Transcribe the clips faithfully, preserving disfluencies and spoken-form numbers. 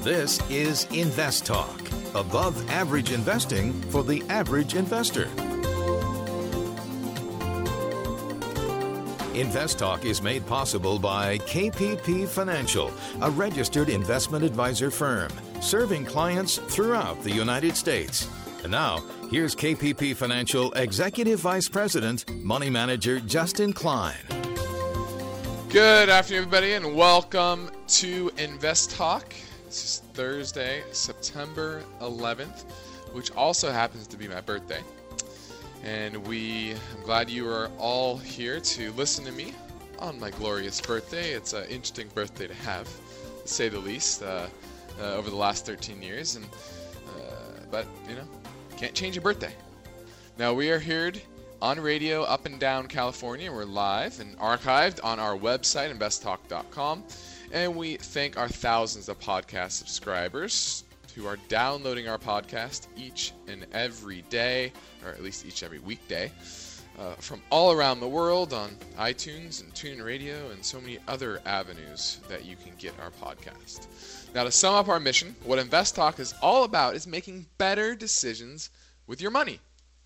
This is Invest Talk, above average investing for the average investor. Invest Talk is made possible by K P P Financial, a registered investment advisor firm serving clients throughout the United States. And now, here's K P P Financial Executive Vice President, Money Manager Justin Klein. Good afternoon, everybody, and welcome to Invest Talk. This is Thursday, September eleventh, which also happens to be my birthday. And we, I'm glad you are all here to listen to me on my glorious birthday. It's an interesting birthday to have, to say the least, uh, uh, over the last thirteen years. And uh, but, you know, can't change your birthday. Now, we are here on radio up and down California. We're live and archived on our website, invest talk dot com. And we thank our thousands of podcast subscribers who are downloading our podcast each and every day, or at least each every weekday, uh, from all around the world on iTunes and TuneIn Radio and so many other avenues that you can get our podcast. Now, to sum up our mission, what Invest Talk is all about is making better decisions with your money.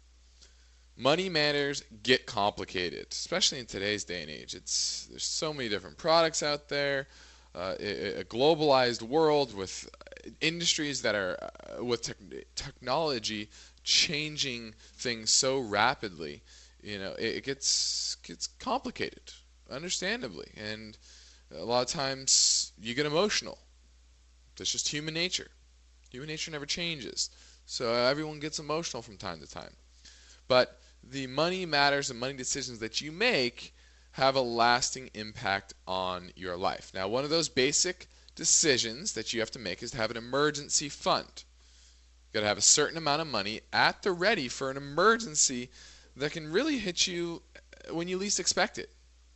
Money matters get complicated, especially in today's day and age. It's there's so many different products out there, uh, a, a globalized world with industries that are uh, with te- technology changing things so rapidly. You know, it, it gets gets complicated, understandably, and a lot of times you get emotional. That's just human nature. Human nature never changes, so everyone gets emotional from time to time. But the money matters and money decisions that you make have a lasting impact on your life. Now, one of those basic decisions that you have to make is to have an emergency fund. You've got to have a certain amount of money at the ready for an emergency that can really hit you when you least expect it.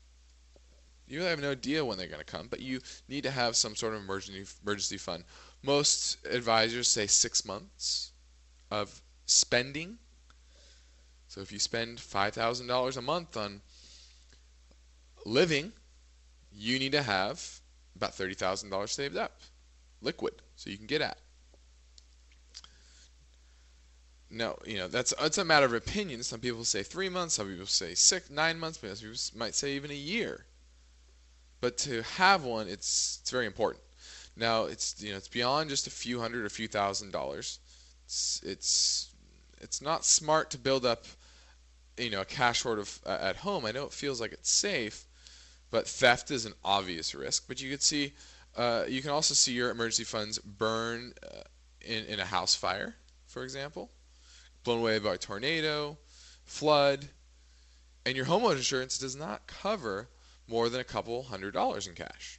You really have no idea when they're going to come, but you need to have some sort of emergency emergency fund. Most advisors say six months of spending. So if you spend five thousand dollars a month on living, you need to have about thirty thousand dollars saved up, liquid, so you can get at. No, you know, that's it's a matter of opinion. Some people say three months, some people say six, nine months, but some people might say even a year. But to have one, it's it's very important. Now, it's you know, it's beyond just a few hundred or a few thousand dollars. It's it's it's not smart to build up, you know, a cash hoard of uh, at home. I know it feels like it's safe, but theft is an obvious risk. But you could see, uh, you can also see your emergency funds burn uh, in in a house fire, for example, blown away by a tornado, flood, and your homeowner insurance does not cover more than a couple hundred dollars in cash.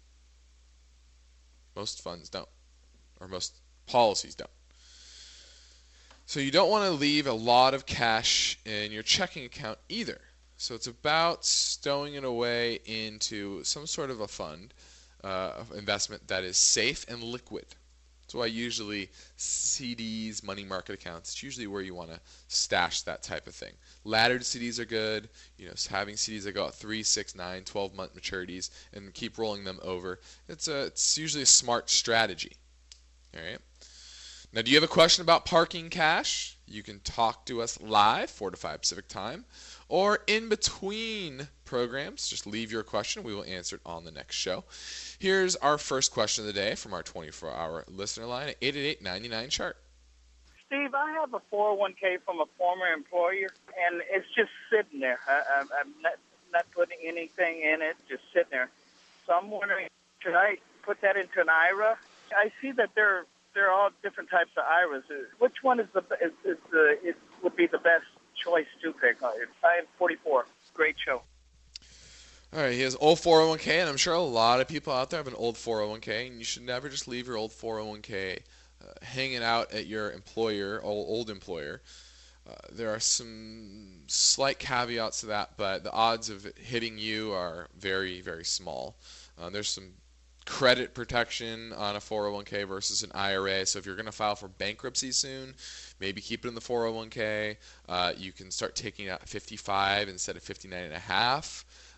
Most funds don't, or most policies don't. So you don't want to leave a lot of cash in your checking account either. So it's about stowing it away into some sort of a fund, uh, of investment that is safe and liquid. That's why usually C Ds, money market accounts, it's usually where you want to stash that type of thing. Laddered C Ds are good. You know, having C Ds that go out three, six, nine, twelve month maturities and keep rolling them over. It's a, it's usually a smart strategy. All right. Now, do you have a question about parking cash? You can talk to us live, four to five Pacific time, or in between programs. Just leave your question. We will answer it on the next show. Here's our first question of the day from our twenty-four hour listener line at eight eight eight, nine nine, chart. Steve, I have a four oh one k from a former employer, and it's just sitting there. I, I, I'm not, not putting anything in it, just sitting there. So I'm wondering, should I put that into an I R A? I see that they're they're all different types of I R As. Which one is the is, is the it would be the best choice to pick? I'm forty-four. Great show. All right, he has old four oh one k, and I'm sure a lot of people out there have an old four oh one k, and you should never just leave your old four oh one k uh, hanging out at your employer, old, old employer. Uh, there are some slight caveats to that, but the odds of it hitting you are very, very small. Uh, there's some credit protection on a four oh one k versus an I R A. So if you're going to file for bankruptcy soon, maybe keep it in the four oh one k. Uh, you can start taking out fifty-five instead of fifty-nine and a half.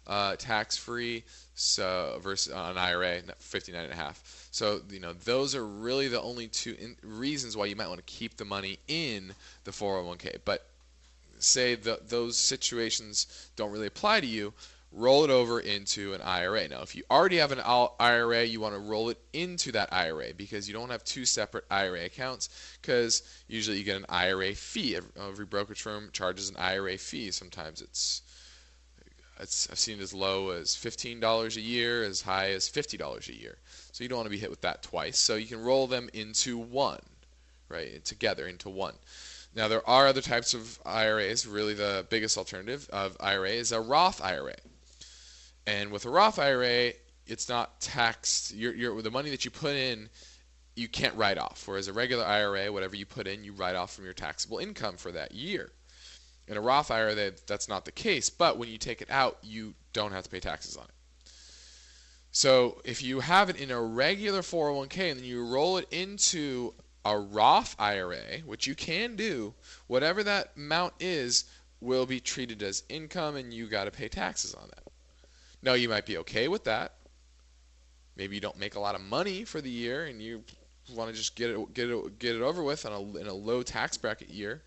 uh, tax-free, so versus an I R A, fifty-nine and a half. So you know those are really the only two in, reasons why you might want to keep the money in the four oh one k. But say the, those situations don't really apply to you, roll it over into an I R A. Now, if you already have an I R A, you want to roll it into that I R A because you don't have two separate I R A accounts, because usually you get an I R A fee. Every, every brokerage firm charges an I R A fee. Sometimes it's, it's I've seen it as low as fifteen dollars a year, as high as fifty dollars a year. So you don't want to be hit with that twice. So you can roll them into one, right, together into one. Now, there are other types of I R As. Really, the biggest alternative of I R A is a Roth I R A. And with a Roth I R A, it's not taxed. You're, you're, the money that you put in, you can't write off. Whereas a regular I R A, whatever you put in, you write off from your taxable income for that year. In a Roth I R A, that's not the case. But when you take it out, you don't have to pay taxes on it. So if you have it in a regular four oh one k and then you roll it into a Roth I R A, which you can do, whatever that amount is will be treated as income, and you got to pay taxes on that. Now, you might be okay with that. Maybe you don't make a lot of money for the year, and you want to just get it get it get it over with on a, in a low tax bracket year.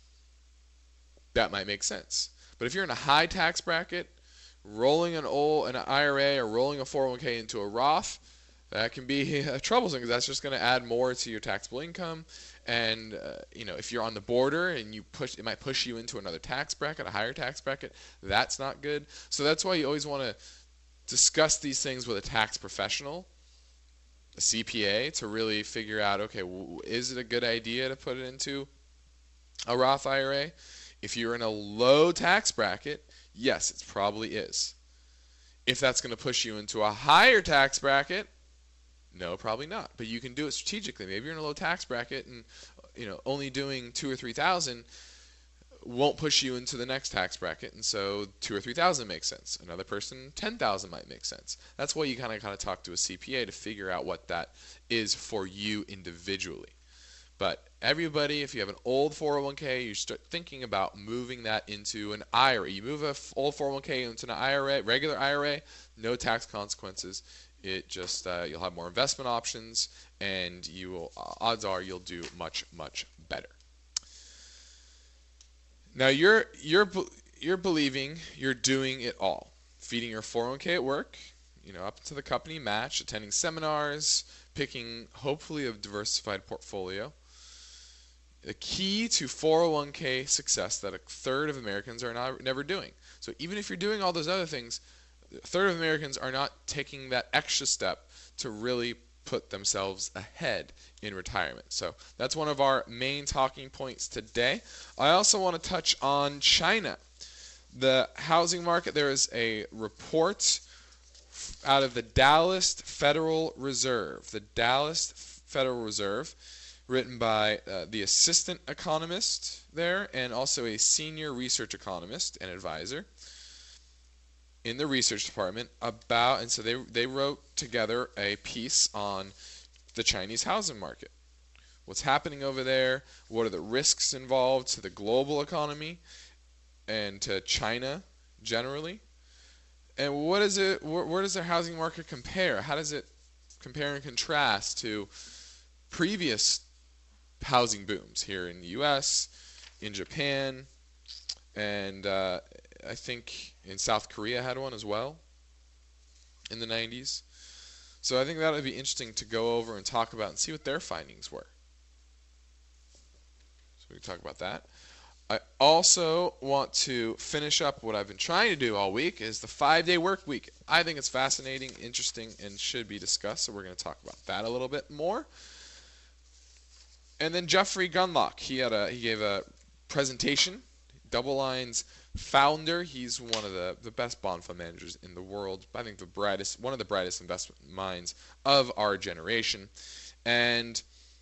That might make sense. But if you're in a high tax bracket, rolling an old an I R A or rolling a four oh one k into a Roth, that can be uh, troublesome, because that's just going to add more to your taxable income. And uh, you know, if you're on the border and you push, it might push you into another tax bracket, a higher tax bracket. That's not good. So that's why you always want to discuss these things with a tax professional, a C P A, to really figure out, okay, w- is it a good idea to put it into a Roth I R A? If you're in a low tax bracket, yes, it probably is. If that's going to push you into a higher tax bracket, no, probably not. But you can do it strategically. Maybe you're in a low tax bracket, and you know only doing two or three thousand won't push you into the next tax bracket, and so two or three thousand makes sense. Another person, ten thousand might make sense. That's why you kind of kind of talk to a C P A to figure out what that is for you individually. But everybody, if you have an old four oh one k, you start thinking about moving that into an I R A. You move an old four oh one k into an I R A, regular I R A, no tax consequences. It just uh, you'll have more investment options, and you will, uh, odds are you'll do much much better. Now you're you're you're believing you're doing it all, feeding your four oh one k at work, you know, up to the company match, attending seminars, picking hopefully a diversified portfolio. The key to four oh one k success that a third of Americans are not, never doing. So even if you're doing all those other things, a third of Americans are not taking that extra step to really put themselves ahead in retirement. So that's one of our main talking points today. I also want to touch on China. The housing market, there is a report out of the Dallas Federal Reserve. The Dallas Federal Reserve, written by uh, the assistant economist there and also a senior research economist and advisor in the research department about, and so they they wrote together a piece on the Chinese housing market. What's happening over there? What are the risks involved to the global economy and to China generally? And what is it? Where, where does their housing market compare? How does it compare and contrast to previous housing booms here in the U S, in Japan, and uh, I think in South Korea had one as well in the nineties. So I think that would be interesting to go over and talk about and see what their findings were. So we can talk about that. I also want to finish up what I've been trying to do all week, is the five-day work week. I think it's fascinating, interesting, and should be discussed, so we're going to talk about that a little bit more. And then Jeffrey Gundlach, he had a he gave a presentation. DoubleLine's founder. He's one of the, the best bond fund managers in the world. I think the brightest, one of the brightest investment minds of our generation. And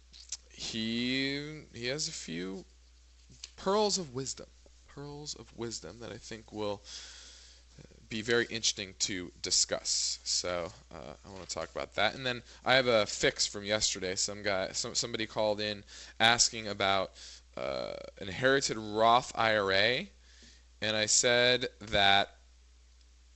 he he has a few pearls of wisdom, pearls of wisdom that I think will be very interesting to discuss. So uh, I want to talk about that. And then I have a fix from yesterday. Some guy, some, somebody called in asking about uh, an inherited Roth I R A, and I said that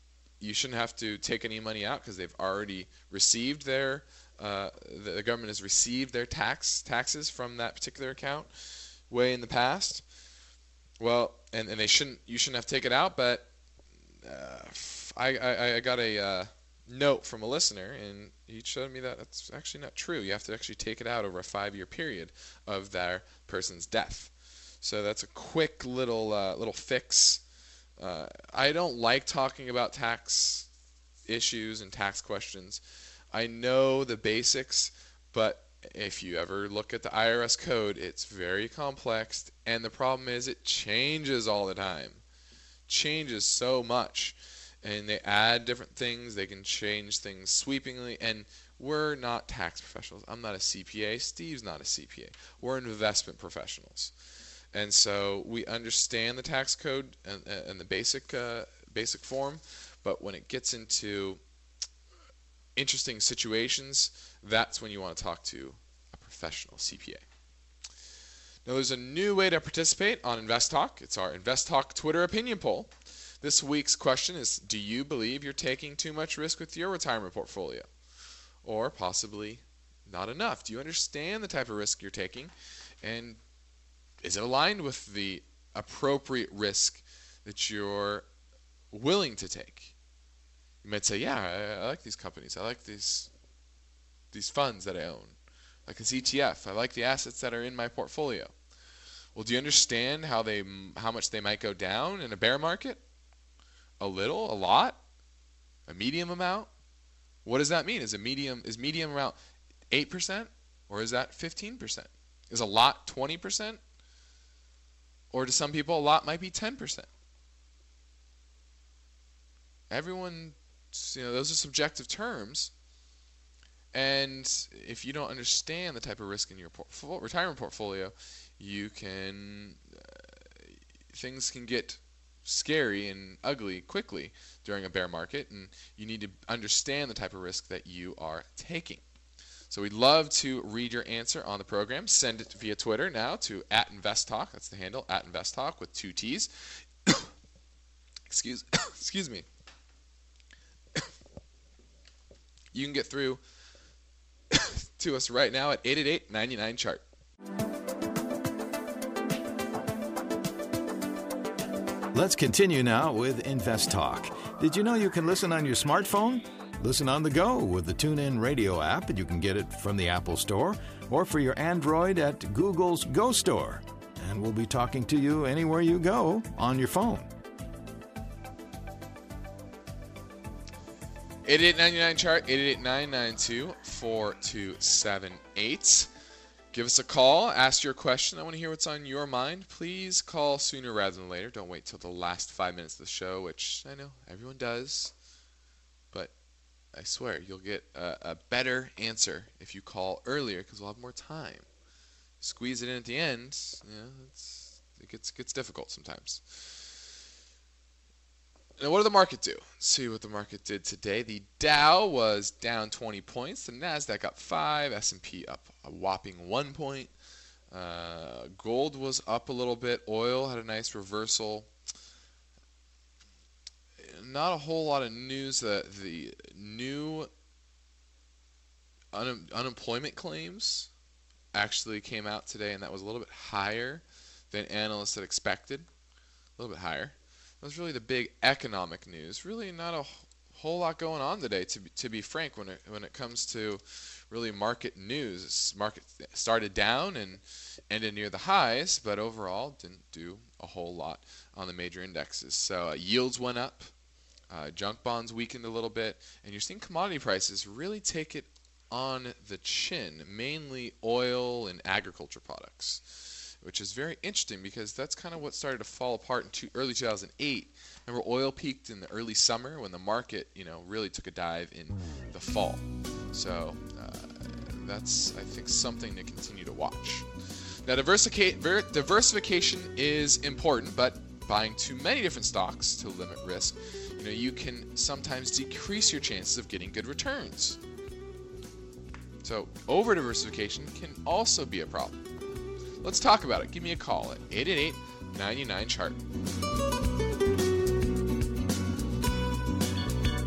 you shouldn't have to take any money out because they've already received their, uh, the, the government has received their tax taxes from that particular account way in the past. Well, and, and they shouldn't, you shouldn't have to take it out, but uh, I, I, I got a uh, note from a listener, and he showed me that that's actually not true. You have to actually take it out over a five-year period of their person's death. So that's a quick little uh, little fix. Uh, I don't like talking about tax issues and tax questions. I know the basics, but if you ever look at the I R S code, it's very complex, and the problem is it changes all the time. Changes so much, and they add different things. They can change things sweepingly, and we're not tax professionals. I'm not a C P A. Steve's not a C P A. We're investment professionals. And so we understand the tax code and, and the basic uh, basic form, but when it gets into interesting situations, that's when you want to talk to a professional C P A. Now there's a new way to participate on Invest Talk. It's our Invest Talk Twitter opinion poll. This week's question is, do you believe you're taking too much risk with your retirement portfolio? Or possibly not enough? Do you understand the type of risk you're taking? And is it aligned with the appropriate risk that you're willing to take? You might say, yeah, I, I like these companies. I like these these funds that I own. I like this E T F. I like the assets that are in my portfolio. Well, do you understand how they how much they might go down in a bear market? A little, a lot, a medium amount? What does that mean? Is a medium is medium amount eight percent or is that fifteen percent? Is a lot twenty percent? Or to some people, a lot might be ten percent. Everyone, you know, those are subjective terms. And if you don't understand the type of risk in your portfolio, retirement portfolio, you can, uh, things can get scary and ugly quickly during a bear market, and you need to understand the type of risk that you are taking. So we'd love to read your answer on the program. Send it via Twitter now to at InvestTalk. That's the handle, at InvestTalk with two T's. excuse, excuse me. You can get through to us right now at eight eight eight, nine nine, chart. Let's continue now with Invest Talk. Did you know you can listen on your smartphone? Listen on the go with the TuneIn Radio app, and you can get it from the Apple Store or for your Android at Google's Go Store. And we'll be talking to you anywhere you go on your phone. eight eight eight, nine nine, chart, eight eight eight, nine nine two, four two seven eight. Give us a call. Ask your question. I want to hear what's on your mind. Please call sooner rather than later. Don't wait till the last five minutes of the show, which I know everyone does. But I swear, you'll get a, a better answer if you call earlier because we'll have more time. Squeeze it in at the end, you know, it's, it gets gets difficult sometimes. Now, what did the market do? Let's see what the market did today. The Dow was down twenty points. The NASDAQ up five. S and P up a whopping one point. Uh, gold was up a little bit. Oil had a nice reversal. Not a whole lot of news. The, the new un- unemployment claims actually came out today, and that was a little bit higher than analysts had expected. A little bit higher. That was really the big economic news. Really not a whole lot going on today, to be, to be frank, when it, when it comes to really market news. This market started down and ended near the highs, but overall didn't do a whole lot on the major indexes. So uh, yields went up. Uh, junk bonds weakened a little bit, and you're seeing commodity prices really take it on the chin, mainly oil and agriculture products, which is very interesting because that's kind of what started to fall apart in two, early two thousand eight. Remember, oil peaked in the early summer when the market, you know, really took a dive in the fall. So uh, that's, I think, something to continue to watch. Now, diversica- diversification is important, but buying too many different stocks to limit risk, you know, you can sometimes decrease your chances of getting good returns. So over diversification can also be a problem. Let's talk about it. Give me a call at eight eight eight, nine nine, chart.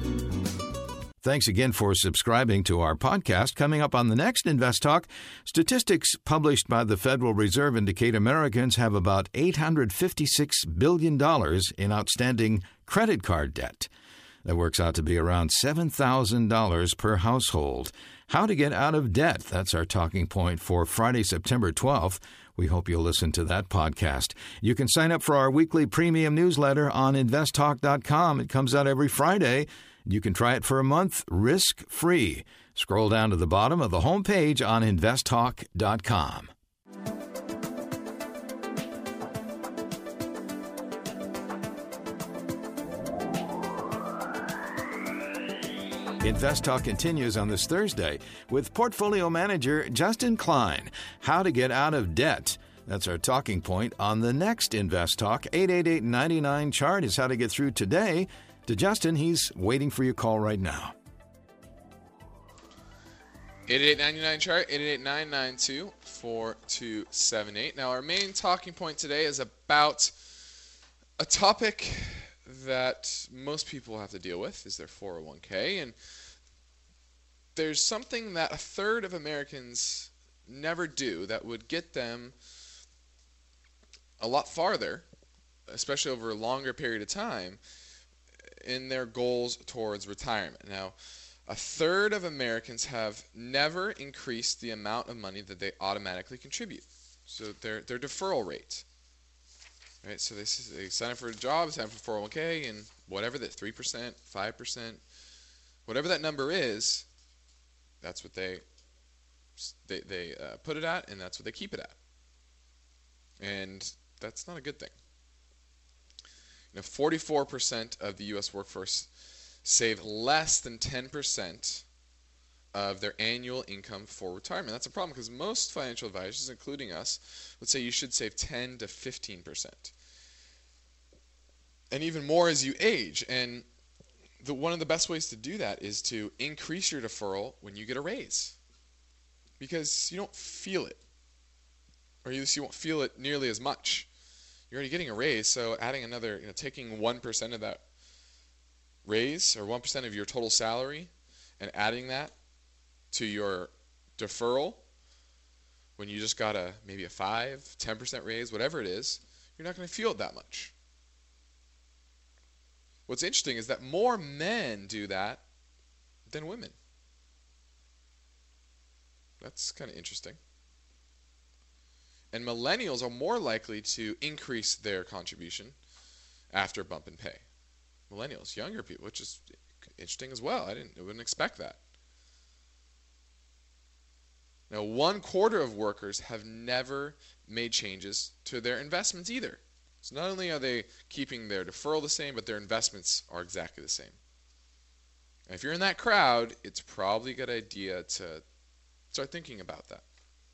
Thanks again for subscribing to our podcast. Coming up on the next Invest Talk, statistics published by the Federal Reserve indicate Americans have about eight hundred fifty-six billion dollars in outstanding credit card debt. That works out to be around seven thousand dollars per household. How to get out of debt, that's our talking point for Friday, September twelfth. We hope you'll listen to that podcast. You can sign up for our weekly premium newsletter on invest talk dot com. It comes out every Friday. You can try it for a month, risk-free. Scroll down to the bottom of the homepage on invest talk dot com. Invest Talk continues on this Thursday with portfolio manager Justin Klein. How to get out of debt. That's our talking point on the next Invest Talk. eight eight eight, nine nine, C H A R T is how to get through today. To Justin, he's waiting for your call right now. eight eight eight, nine nine, C H A R T, eight eight eight, nine nine two, four two seven eight. Now, our main talking point today is about a topic that most people have to deal with, is their four oh one k. And there's something that a third of Americans never do that would get them a lot farther, especially over a longer period of time, in their goals towards retirement. Now, a third of Americans have never increased the amount of money that they automatically contribute. So their their deferral rate. Right? So they, they sign up for a job, sign up for four oh one k, and whatever that three percent, five percent, whatever that number is, that's what they they, they uh, put it at, and that's what they keep it at. And that's not a good thing. You know, forty-four percent of the U S workforce save less than ten percent of their annual income for retirement. That's a problem because most financial advisors, including us, would say you should save ten to fifteen percent. And even more as you age. And the, one of the best ways to do that is to increase your deferral when you get a raise. Because you don't feel it. Or at least you won't feel it nearly as much. You're already getting a raise, so adding another, you know, taking one percent of that raise, or one percent of your total salary, and adding that to your deferral, when you just got a maybe a five, ten percent raise, whatever it is, you're not going to feel it that much. What's interesting is that more men do that than women. That's kind of interesting. And millennials are more likely to increase their contribution after a bump in pay. Millennials, younger people, which is interesting as well. I didn't, I wouldn't expect that. Now, one quarter of workers have never made changes to their investments either. So not only are they keeping their deferral the same, but their investments are exactly the same. And if you're in that crowd, it's probably a good idea to start thinking about that.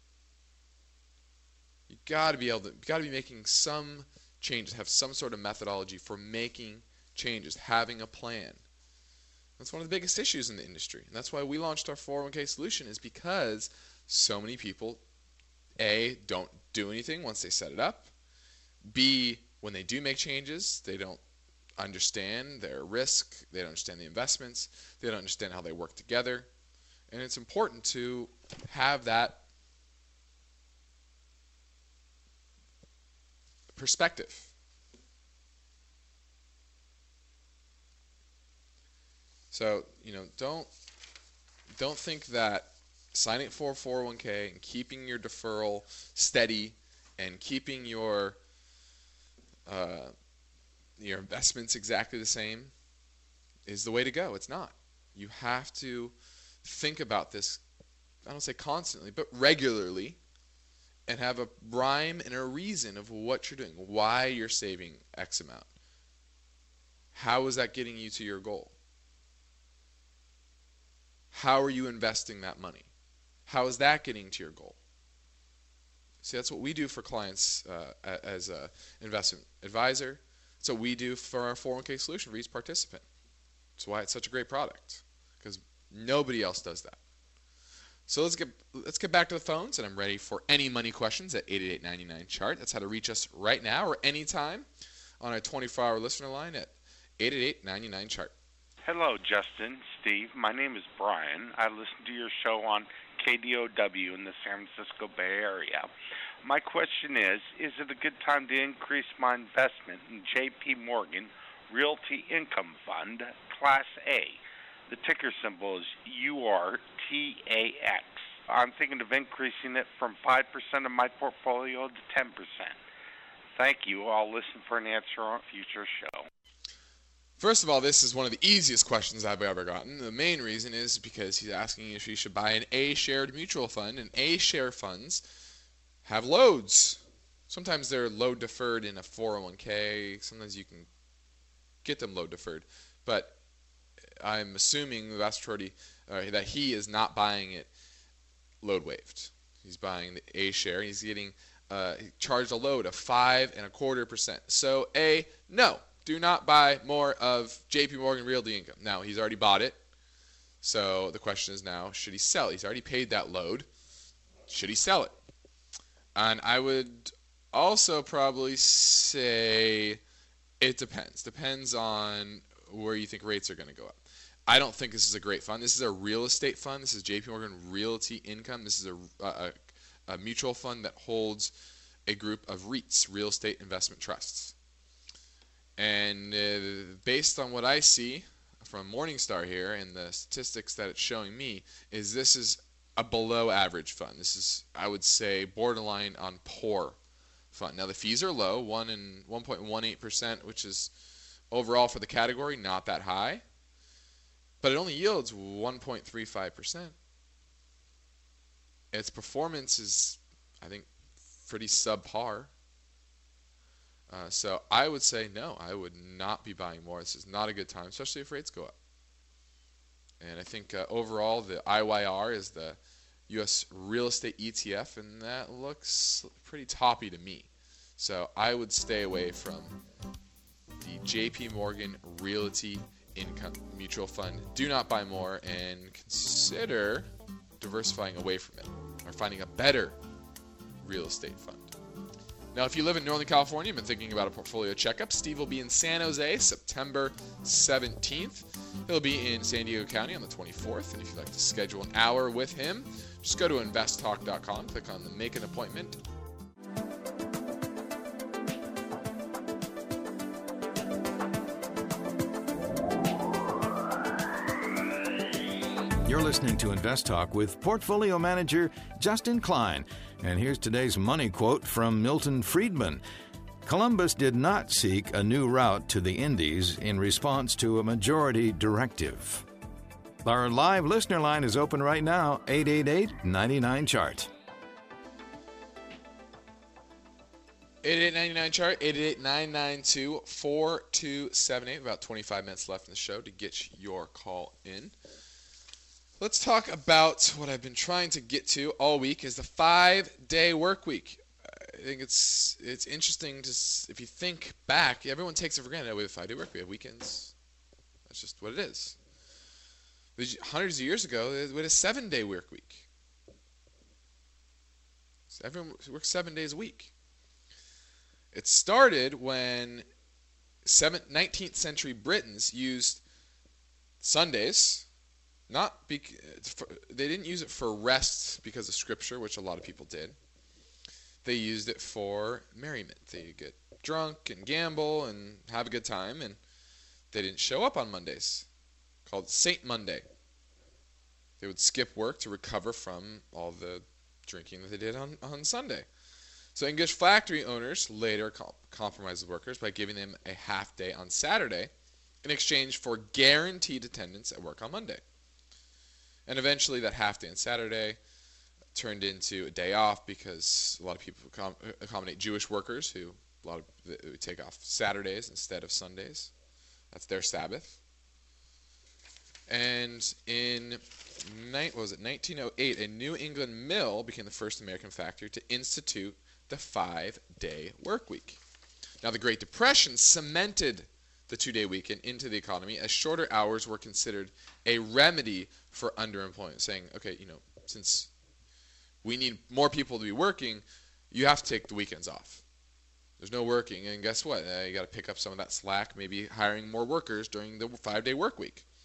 You got to be able to, you got to be making some changes, have some sort of methodology for making changes, having a plan. That's one of the biggest issues in the industry. And that's why we launched our four oh one k solution, is because so many people, A, don't do anything once they set it up. B, when they do make changes, they don't understand their risk, they don't understand the investments, they don't understand how they work together. And it's important to have that perspective. So, you know, don't don't think that signing up for four oh one k and keeping your deferral steady and keeping your uh, your investments exactly the same is the way to go. It's not. You have to think about this, I don't say constantly, but regularly, and have a rhyme and a reason of what you're doing, why you're saving X amount. How is that getting you to your goal? How are you investing that money? How is that getting to your goal? See, that's what we do for clients uh, as an investment advisor. That's what we do for our four oh one k solution for each participant. That's why it's such a great product, because nobody else does that. So let's get let's get back to the phones, and I'm ready for any money questions at eight eight eight, nine nine, C H A R T. That's how to reach us right now or anytime on our twenty-four hour listener line at eight eight eight, nine nine, C H A R T. Hello, Justin, Steve. My name is Brian. I listen to your show on K D O W in the San Francisco Bay Area. My question is, is it a good time to increase my investment in J P Morgan Realty Income Fund, Class A? The ticker symbol is U R T A X. I'm thinking of increasing it from five percent of my portfolio to ten percent. Thank you. I'll listen for an answer on a future show. First of all, this is one of the easiest questions I've ever gotten. The main reason is because he's asking if you should buy an A-shared mutual fund, and A-share funds have loads. Sometimes they're load deferred in a four oh one k. Sometimes you can get them load deferred. But I'm assuming the vast majority uh, that he is not buying it load waived. He's buying the A-share. He's getting uh, charged a load of five and a quarter percent. So A, no. Do not buy more of J P Morgan Realty Income. Now, he's already bought it. So the question is now, should he sell? He's already paid that load. Should he sell it? And I would also probably say it depends. Depends on where you think rates are going to go up. I don't think this is a great fund. This is a real estate fund. This is J P Morgan Realty Income. This is a, a, a mutual fund that holds a group of REITs, real estate investment trusts. And uh, based on what I see from Morningstar here and the statistics that it's showing me, is this is a below average fund. This is, I would say, borderline on poor fund. Now the fees are low, one and one point one eight percent, which is overall for the category not that high, but it only yields one point three five percent. Its performance is, I think, pretty subpar. Uh, so I would say no, I would not be buying more. This is not a good time, especially if rates go up. And I think uh, overall the I Y R is the U S real estate E T F, and that looks pretty toppy to me. So I would stay away from the J P Morgan Realty Income Mutual Fund. Do not buy more, and consider diversifying away from it or finding a better real estate fund. Now, if you live in Northern California and been thinking about a portfolio checkup, Steve will be in San Jose September seventeenth. He'll be in San Diego County on the twenty-fourth. And if you'd like to schedule an hour with him, just go to invest talk dot com, click on the Make an Appointment. You're listening to Invest Talk with Portfolio Manager Justin Klein. And here's today's money quote from Milton Friedman. Columbus did not seek a new route to the Indies in response to a majority directive. Our live listener line is open right now, eight eight eight, nine nine, C H A R T. eight eight eight, nine nine, C H A R T, eight eight eight, nine nine two, four two seven eight. About twenty-five minutes left in the show to get your call in. Let's talk about what I've been trying to get to all week is the five-day work week. I think it's it's interesting to, if you think back, everyone takes it for granted. We have a five-day work week. We have weekends. That's just what it is. Hundreds of years ago, we had a seven-day work week. So everyone works seven days a week. It started when nineteenth century Britons used Sundays. Not bec- for, they didn't use it for rest because of Scripture, which a lot of people did. They used it for merriment. They get drunk and gamble and have a good time, and they didn't show up on Mondays, called Saint Monday. They would skip work to recover from all the drinking that they did on, on Sunday. So English factory owners later com- compromised the workers by giving them a half day on Saturday in exchange for guaranteed attendance at work on Monday. And eventually that half day on Saturday turned into a day off because a lot of people accom- accommodate Jewish workers who a lot of who take off Saturdays instead of Sundays. That's their Sabbath. And in what was it, nineteen oh eight, a New England mill became the first American factory to institute the five-day work week. Now, the Great Depression cemented the two-day weekend into the economy as shorter hours were considered a remedy for underemployment, saying, okay, you know, since we need more people to be working, you have to take the weekends off. There's no working, and guess what? Uh, you got to pick up some of that slack, maybe hiring more workers during the five-day work week.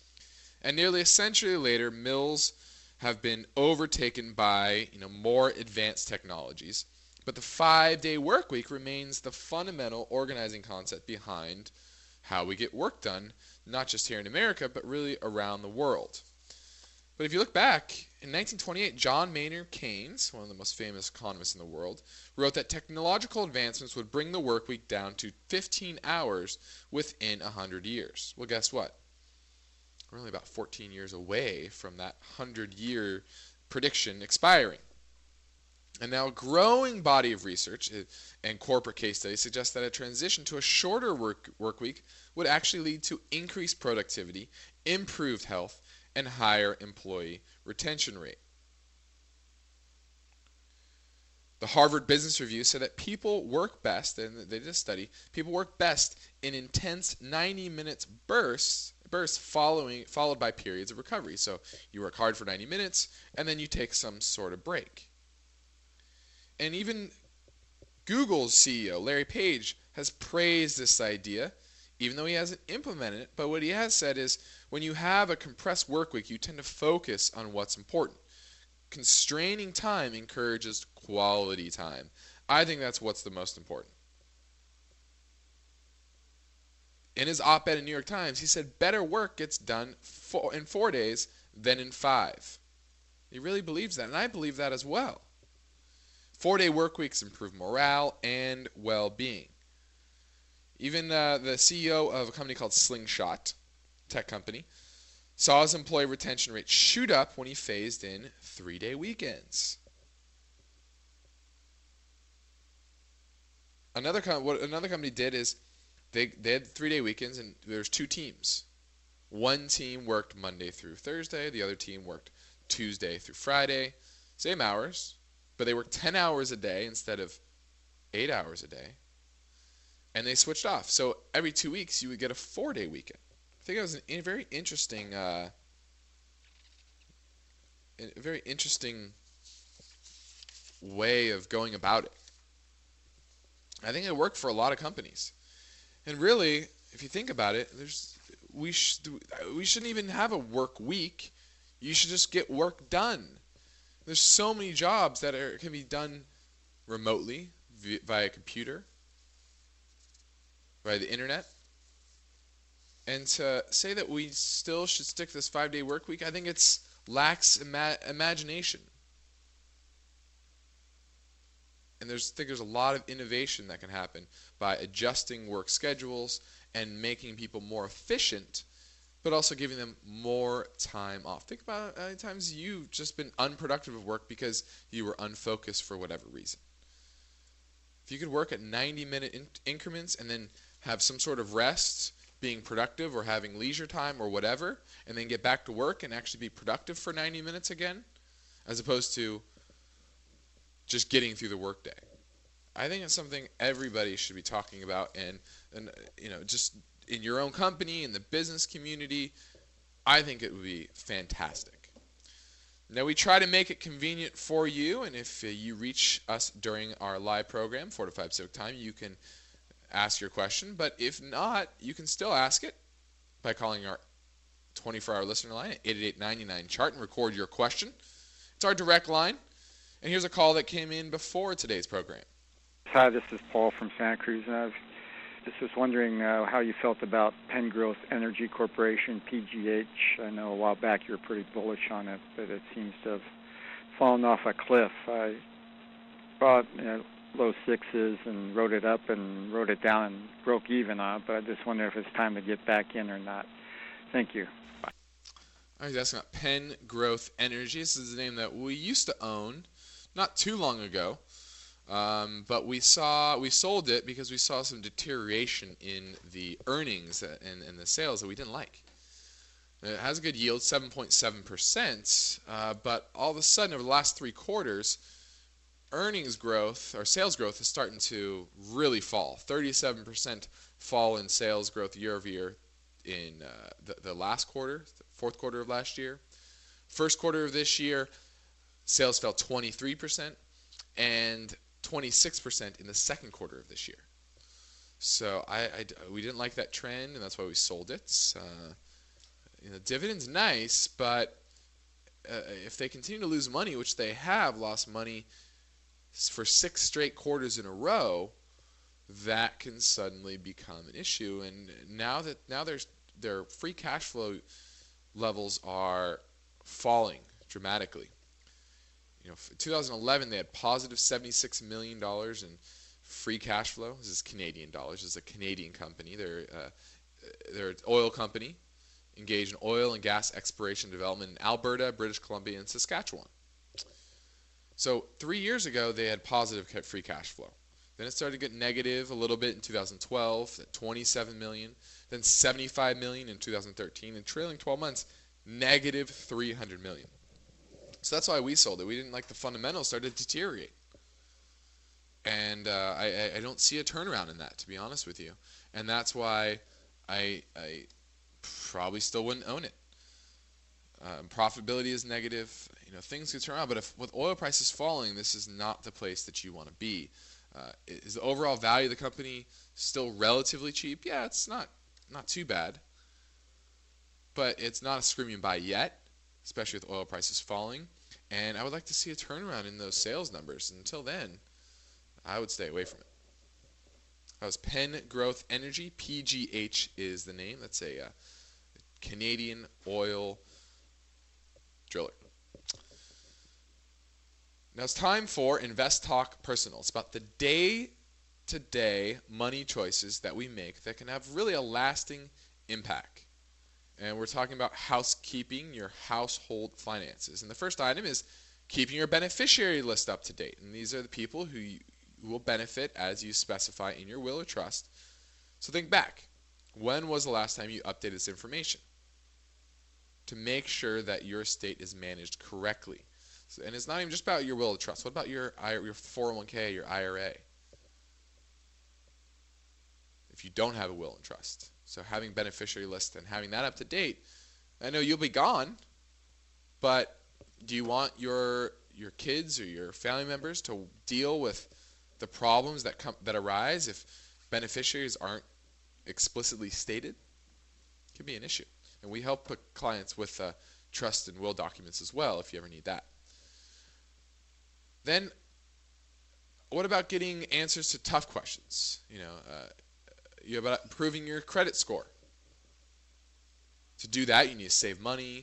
And nearly a century later, mills have been overtaken by, you know, more advanced technologies. But the five-day work week remains the fundamental organizing concept behind how we get work done, not just here in America, but really around the world. But if you look back, in nineteen twenty-eight, John Maynard Keynes, one of the most famous economists in the world, wrote that technological advancements would bring the work week down to fifteen hours within one hundred years. Well, guess what? We're only about fourteen years away from that hundred-year prediction expiring. And now a growing body of research and corporate case studies suggest that a transition to a shorter work, work week would actually lead to increased productivity, improved health, and higher employee retention rate. The Harvard Business Review said that people work best, and they did a study, people work best in intense ninety minutes bursts, bursts following, followed by periods of recovery. So you work hard for ninety minutes, and then you take some sort of break. And even Google's C E O, Larry Page, has praised this idea, even though he hasn't implemented it. But what he has said is, when you have a compressed work week, you tend to focus on what's important. Constraining time encourages quality time. I think that's what's the most important. In his op-ed in New York Times, he said better work gets done four, in four days than in five. He really believes that, and I believe that as well. Four-day work weeks improve morale and well-being. Even uh, the C E O of a company called Slingshot, tech company, saw his employee retention rate shoot up when he phased in three-day weekends. Another com- what another company did is they they had three-day weekends, and there's two teams. One team worked Monday through Thursday. The other team worked Tuesday through Friday. Same hours, but they worked ten hours a day instead of eight hours a day. And they switched off. So every two weeks, you would get a four-day weekend. I think it was a very interesting, uh, a very interesting way of going about it. I think it worked for a lot of companies. And really, if you think about it, there's we sh- we shouldn't even have a work week. You should just get work done. There's so many jobs that are, can be done remotely via, via computer, via the internet. And to say that we still should stick to this five-day work week, I think it's lacks ima- imagination. And there's, I think there's a lot of innovation that can happen by adjusting work schedules and making people more efficient, but also giving them more time off. Think about how many times you've just been unproductive at work because you were unfocused for whatever reason. If you could work at ninety-minute in- increments and then have some sort of rest, being productive or having leisure time or whatever, and then get back to work and actually be productive for ninety minutes again, as opposed to just getting through the workday. I think it's something everybody should be talking about, and, and you know, just in your own company, in the business community, I think it would be fantastic. Now, we try to make it convenient for you, and if uh, you reach us during our live program, four to five Pacific time, you can ask your question. But if not, you can still ask it by calling our twenty-four hour listener line at eight eight eight, nine nine, chart and record your question. It's our direct line. And here's a call that came in before today's program. Hi, this is Paul from Santa Cruz. And I was just was wondering uh, how you felt about Penn Growth Energy Corporation, P G H. I know a while back you were pretty bullish on it, but it seems to have fallen off a cliff. I bought you know, low sixes and wrote it up and wrote it down and broke even on it, but I just wonder if it's time to get back in or not. Thank you. Bye. I was asking about Penn Growth Energy. This is a name that we used to own not too long ago, um, but we saw we sold it because we saw some deterioration in the earnings and, and the sales that we didn't like. It has a good yield, seven point seven percent, uh, but all of a sudden over the last three quarters, earnings growth or sales growth is starting to really fall. thirty-seven percent fall in sales growth year over year in uh, the, the last quarter, the fourth quarter of last year. First quarter of this year, sales fell twenty-three percent and twenty-six percent in the second quarter of this year. So I, I, we didn't like that trend, and that's why we sold it. Uh, you know, know, dividends nice, but uh, if they continue to lose money, which they have lost money for six straight quarters in a row, that can suddenly become an issue. And now that now there's their free cash flow levels are falling dramatically. You know, in two thousand eleven they had positive seventy-six million dollars in free cash flow. This is Canadian dollars. This is a Canadian company. They're uh, they're an oil company engaged in oil and gas exploration and development in Alberta, British Columbia, and Saskatchewan. So three years ago they had positive free cash flow. Then it started to get negative a little bit in two thousand twelve, at twenty-seven million dollars, then seventy-five million dollars in two thousand thirteen, and trailing twelve months, negative three hundred million dollars. So that's why we sold it. We didn't like the fundamentals started to deteriorate. And uh, I, I don't see a turnaround in that, to be honest with you. And that's why I, I probably still wouldn't own it. Um, profitability is negative. You know, things could turn around. But if with oil prices falling, this is not the place that you want to be. Uh, is the overall value of the company still relatively cheap? Yeah, it's not not too bad. But it's not a screaming buy yet, especially with oil prices falling. And I would like to see a turnaround in those sales numbers. Until then, I would stay away from it. That was Penn Growth Energy. P G H is the name. That's a uh, Canadian oil driller. Now it's time for Invest Talk Personal. It's about the day-to-day money choices that we make that can have really a lasting impact. And we're talking about housekeeping, your household finances. And the first item is keeping your beneficiary list up to date. And these are the people who you will benefit as you specify in your will or trust. So think back. When was the last time you updated this information? To make sure that your estate is managed correctly. So, and it's not even just about your will or trust. What about your, your four oh one k, your I R A? If you don't have a will and trust. So having beneficiary list and having that up to date, I know you'll be gone, but do you want your your kids or your family members to deal with the problems that come that arise if beneficiaries aren't explicitly stated? It can be an issue. And we help put clients with uh, trust and will documents as well if you ever need that. Then, what about getting answers to tough questions? You know, uh, you about improving your credit score. To do that, you need to save money.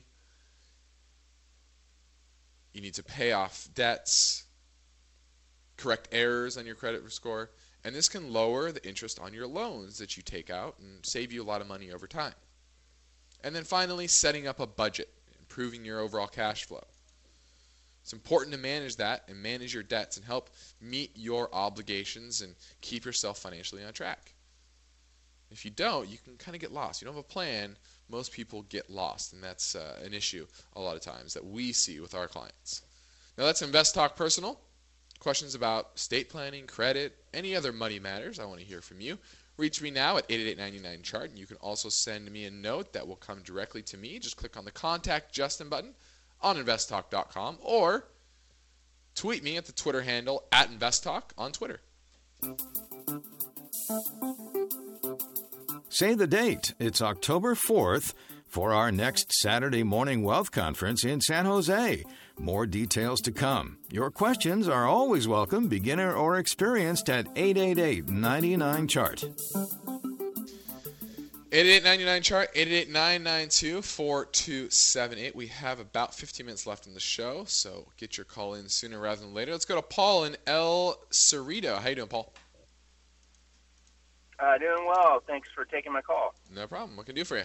You need to pay off debts, correct errors on your credit score, and this can lower the interest on your loans that you take out and save you a lot of money over time. And then finally, setting up a budget, improving your overall cash flow. It's important to manage that and manage your debts and help meet your obligations and keep yourself financially on track. If you don't, you can kind of get lost. You don't have a plan, most people get lost, and that's uh, an issue a lot of times that we see with our clients. Now that's Invest Talk Personal. Questions about estate planning, credit, any other money matters, I want to hear from you. Reach me now at eight eight eight, nine nine, C H A R T, and you can also send me a note that will come directly to me. Just click on the Contact Justin button on invest talk dot com or tweet me at the Twitter handle at InvestTalk on Twitter. Say the date. It's October fourth for our next Saturday Morning Wealth Conference in San Jose. More details to come. Your questions are always welcome, beginner or experienced, at eight eight eight, nine nine, C H A R T. eight eight eight, nine nine, C H A R T, eight eight eight, nine nine two, four two seven eight. We have about fifteen minutes left in the show, so get your call in sooner rather than later. Let's go to Paul in El Cerrito. How you doing, Paul? Uh, doing well. Thanks for taking my call. No problem. What can I do for you?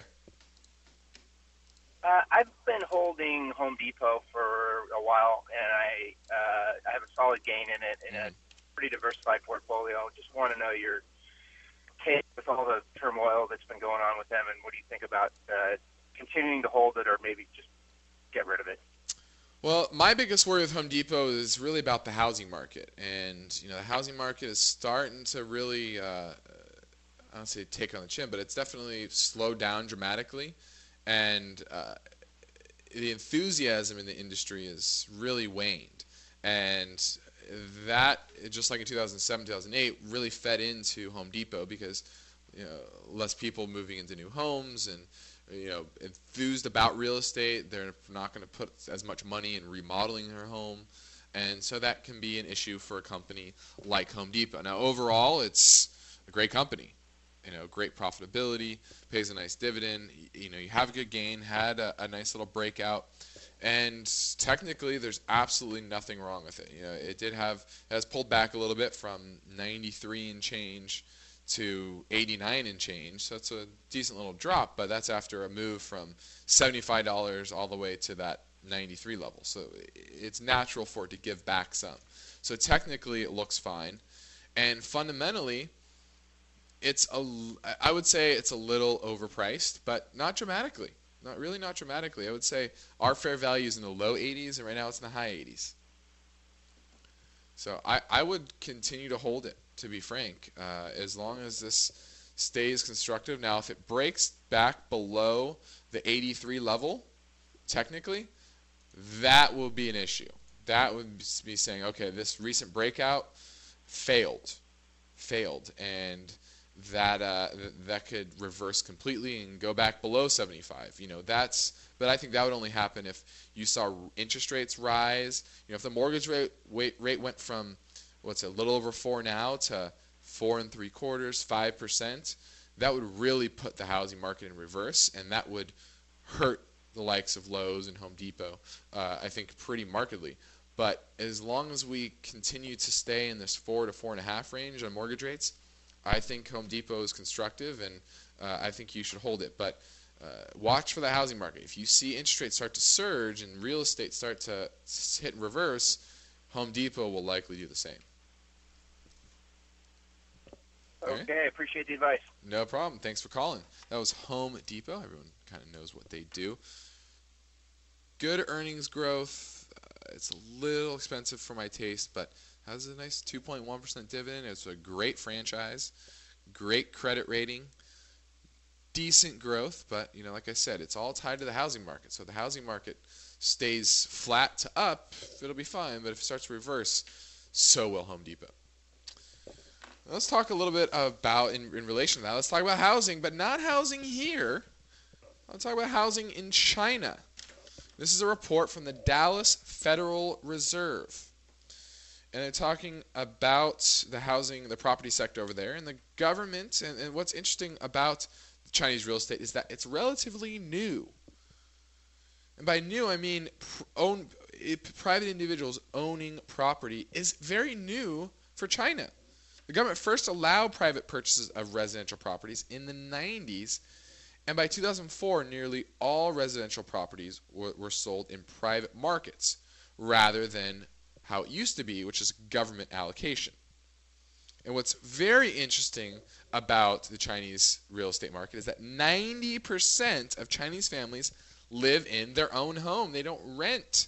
Uh, I've been holding Home Depot for a while, and I uh, I have a solid gain in it in mm. a pretty diversified portfolio. Just want to know your take with all the turmoil that's been going on with them, and what do you think about uh, continuing to hold it or maybe just get rid of it? Well, my biggest worry with Home Depot is really about the housing market. And, you know, the housing market is starting to really, uh, I don't say take on the chin, but it's definitely slowed down dramatically. And uh, the enthusiasm in the industry is really waned. And that, just like in two thousand seven, two thousand eight, really fed into Home Depot because, you know, less people moving into new homes and you know, enthused about real estate. They're not going to put as much money in remodeling their home. And so that can be an issue for a company like Home Depot. Now, overall, it's a great company. You know, great profitability, pays a nice dividend. You know, you have a good gain, had a, a nice little breakout. And technically, there's absolutely nothing wrong with it. You know, it did have, it has pulled back a little bit from ninety-three and change to eighty-nine and change. So it's a decent little drop, but that's after a move from seventy-five dollars all the way to that ninety-three level. So it's natural for it to give back some. So technically, it looks fine. And fundamentally, it's a, I would say it's a little overpriced, but not dramatically. Not really, not dramatically. I would say our fair value is in the low eighties, and right now it's in the high eighties. So I, I would continue to hold it, to be frank, uh, as long as this stays constructive. Now, if it breaks back below the eighty-three level, technically, that will be an issue. That would be saying, okay, this recent breakout failed, failed, and that uh, th- that could reverse completely and go back below seventy-five. You know, that's, but I think that would only happen if you saw interest rates rise. You know, if the mortgage rate rate, rate went from, what's it, a little over four now to four and three quarters, five percent, that would really put the housing market in reverse, and that would hurt the likes of Lowe's and Home Depot, uh, I think, pretty markedly. But as long as we continue to stay in this four to four and a half range on mortgage rates, I think Home Depot is constructive, and uh, I think you should hold it. But uh, watch for the housing market. If you see interest rates start to surge and real estate start to hit reverse, Home Depot will likely do the same. Okay, okay, appreciate the advice. No problem. Thanks for calling. That was Home Depot. Everyone kind of knows what they do. Good earnings growth. Uh, it's a little expensive for my taste, but has a nice two point one percent dividend. It's a great franchise, great credit rating, decent growth, but you know, like I said, it's all tied to the housing market. So if the housing market stays flat to up, it'll be fine, but if it starts to reverse, so will Home Depot. Now let's talk a little bit about, in, in relation to that, let's talk about housing, but not housing here. Let's talk about housing in China. This is a report from the Dallas Federal Reserve. And they're talking about the housing, the property sector over there, and the government. And, and what's interesting about Chinese real estate is that it's relatively new. And by new, I mean pr- own, it, private individuals owning property is very new for China. The government first allowed private purchases of residential properties in the nineties, and by two thousand four, nearly all residential properties were, were sold in private markets rather than how it used to be, which is government allocation. And what's very interesting about the Chinese real estate market is that ninety percent of Chinese families live in their own home. They don't rent.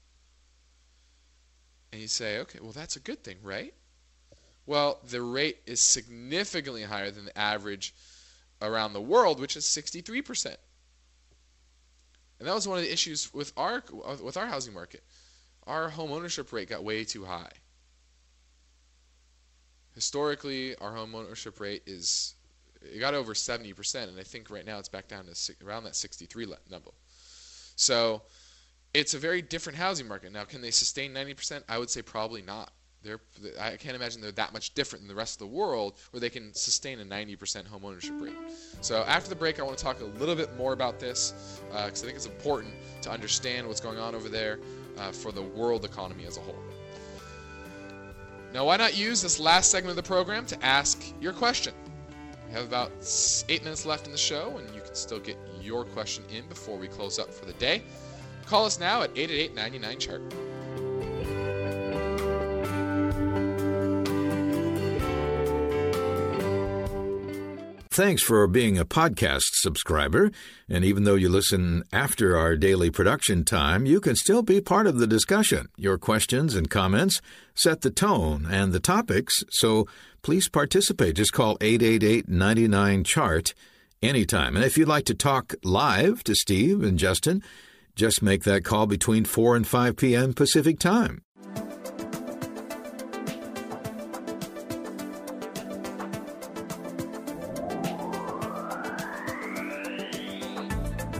And you say, okay, well, that's a good thing, right? Well, the rate is significantly higher than the average around the world, which is sixty-three percent. And that was one of the issues with our with our housing market. Our home ownership rate got way too high. Historically, our home ownership rate is, it got over seventy percent, and I think right now it's back down to around that sixty-three number. So it's a very different housing market. Now, can they sustain ninety percent? I would say probably not. They're, I can't imagine they're that much different than the rest of the world where they can sustain a ninety percent home ownership rate. So after the break, I want to talk a little bit more about this because uh, I think it's important to understand what's going on over there uh, for the world economy as a whole. Now, why not use this last segment of the program to ask your question? We have about eight minutes left in the show, and you can still get your question in before we close up for the day. Call us now at eight eight eight, nine nine, C H A R T. Thanks for being a podcast subscriber. And even though you listen after our daily production time, you can still be part of the discussion. Your questions and comments set the tone and the topics, so please participate. Just call eight eight eight, nine nine, C H A R T anytime. And if you'd like to talk live to Steve and Justin, just make that call between four and five p.m. Pacific Time.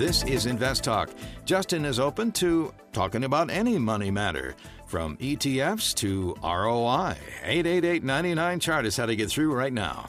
This is Invest Talk. Justin is open to talking about any money matter, from E T Fs to R O I. eight eight eight, nine nine, chart is how to get through right now.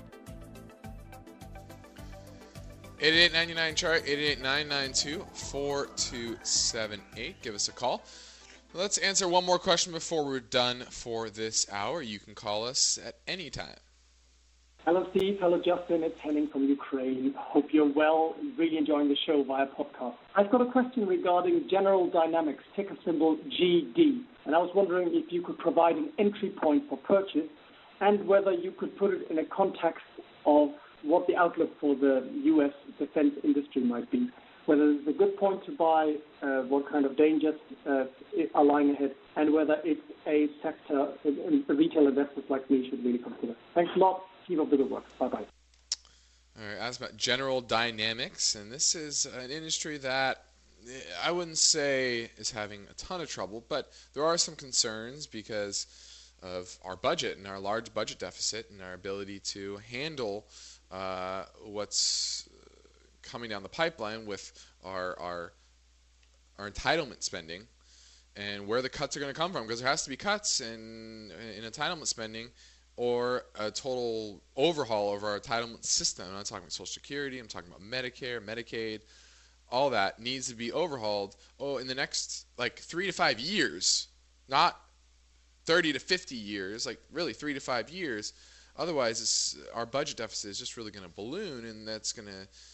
eight eight eight, nine nine, chart, eight eight eight, nine nine two, four two seven eight. Give us a call. Let's answer one more question before we're done for this hour. You can call us at any time. Hello, Steve. Hello, Justin. It's Henning from Ukraine. Hope you're well. Really enjoying the show via podcast. I've got a question regarding General Dynamics, ticker symbol G D. And I was wondering if you could provide an entry point for purchase and whether you could put it in a context of what the outlook for the U S defense industry might be. Whether it's a good point to buy, uh, what kind of dangers uh, are lying ahead, and whether it's a sector uh, retail investors like me should really consider. Thanks a lot. Keep up the good work. Bye-bye. All right, asked about General Dynamics, and this is an industry that I wouldn't say is having a ton of trouble, but there are some concerns because of our budget and our large budget deficit and our ability to handle uh, what's coming down the pipeline with our, our, our entitlement spending and where the cuts are going to come from, because there has to be cuts in, in entitlement spending or a total overhaul of our entitlement system. I'm not talking about Social Security, I'm talking about Medicare, Medicaid. All that needs to be overhauled oh, in the next like three to five years, not thirty to fifty years, like really three to five years. Otherwise, it's, our budget deficit is just really going to balloon, and that's going to,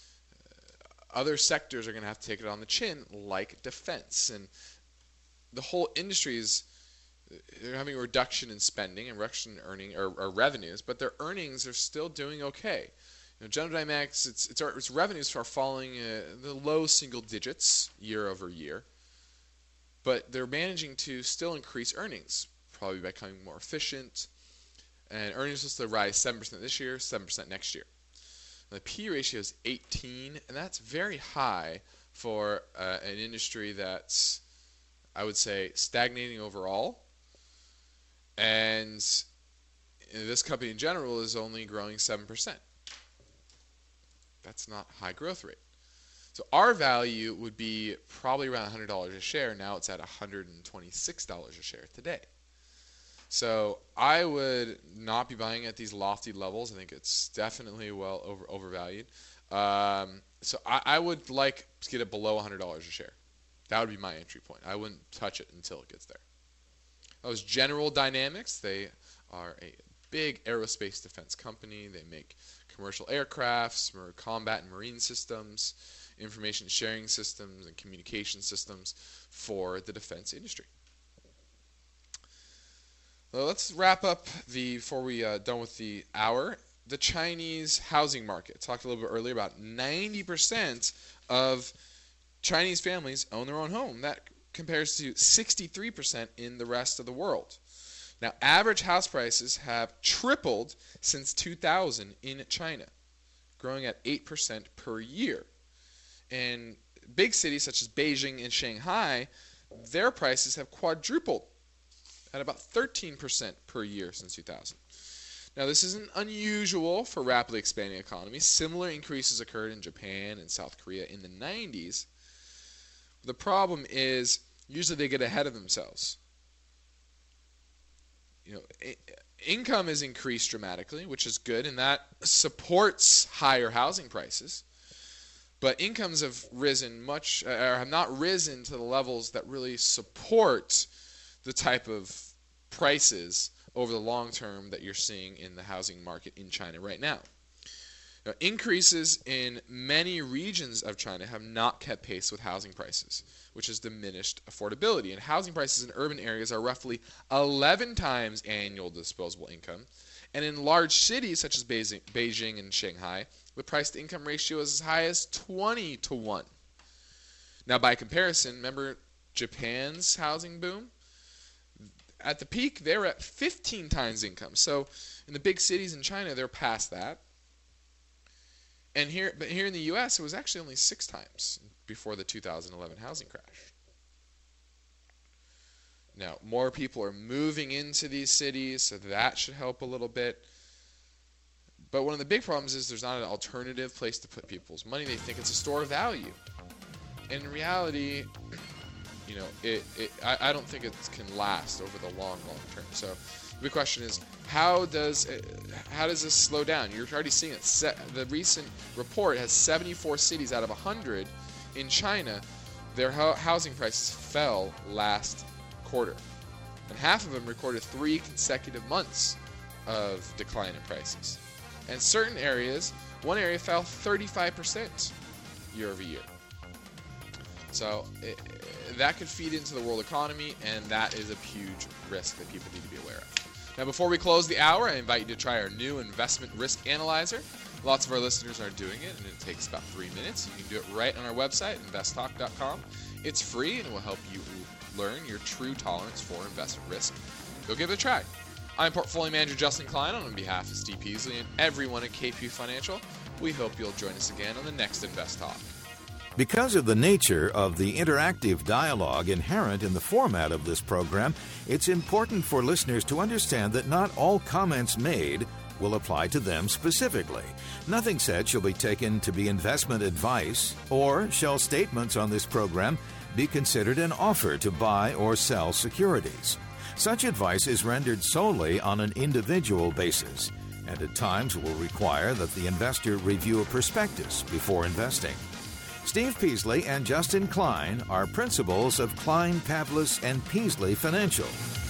uh, other sectors are going to have to take it on the chin, like defense. And the whole industry is, they're having a reduction in spending and reduction in earning or, or revenues, but their earnings are still doing okay. You know, General Dynamics, its, its, its revenues are falling uh, the low single digits year over year, but they're managing to still increase earnings, probably by becoming more efficient. And earnings will still rise seven percent this year, seven percent next year. Now, the P E ratio is eighteen, and that's very high for uh, an industry that's, I would say, stagnating overall. And this company in general is only growing seven percent. That's not a high growth rate. So our value would be probably around one hundred dollars a share. Now it's at one hundred twenty-six dollars a share today. So I would not be buying at these lofty levels. I think it's definitely well over overvalued. Um, so I, I would like to get it below one hundred dollars a share. That would be my entry point. I wouldn't touch it until it gets there. That was General Dynamics. They are a big aerospace defense company. They make commercial aircrafts, combat and marine systems, information sharing systems, and communication systems for the defense industry. Well, let's wrap up the before we uh, done with the hour. The Chinese housing market. Talked a little bit earlier about ninety percent of Chinese families own their own home. That compares to sixty-three percent in the rest of the world. Now, average house prices have tripled since two thousand in China, growing at eight percent per year. In big cities such as Beijing and Shanghai, their prices have quadrupled at about thirteen percent per year since two thousand. Now, this isn't unusual for rapidly expanding economies. Similar increases occurred in Japan and South Korea in the nineties. The problem is usually they get ahead of themselves. You know, I- income is increased dramatically, which is good, and that supports higher housing prices. But incomes have risen much, or have not risen to the levels that really support the type of prices over the long term that you're seeing in the housing market in China right now. Now, increases in many regions of China have not kept pace with housing prices, which has diminished affordability. And housing prices in urban areas are roughly eleven times annual disposable income. And in large cities such as Beijing and Shanghai, the price-to-income ratio is as high as twenty to one. Now, by comparison, remember Japan's housing boom? At the peak, they're at fifteen times income. So in the big cities in China, they're past that. And here, but here in the U S, it was actually only six times before the two thousand eleven housing crash. Now, more people are moving into these cities, so that should help a little bit. But one of the big problems is there's not an alternative place to put people's money. They think it's a store of value. in reality, you know, it, it I, I don't think it can last over the long, long term. So the question is, how does it, how does this slow down? You're already seeing it. Se- the recent report has seventy-four cities out of one hundred in China. Their ho- housing prices fell last quarter, and half of them recorded three consecutive months of decline in prices. And certain areas, one area fell thirty-five percent year over year. So it, that could feed into the world economy, and that is a huge risk that people need to be aware of. Now, before we close the hour, I invite you to try our new investment risk analyzer. Lots of our listeners are doing it, and it takes about three minutes. You can do it right on our website, invest talk dot com. It's free, and it will help you learn your true tolerance for investment risk. Go give it a try. I'm Portfolio Manager Justin Klein on behalf of Steve Peasley and everyone at K P Financial. We hope you'll join us again on the next Invest Talk. Because of the nature of the interactive dialogue inherent in the format of this program, it's important for listeners to understand that not all comments made will apply to them specifically. Nothing said shall be taken to be investment advice, or shall statements on this program be considered an offer to buy or sell securities. Such advice is rendered solely on an individual basis, and at times will require that the investor review a prospectus before investing. Steve Peasley and Justin Klein are principals of Klein, Pavlis and Peasley Financial.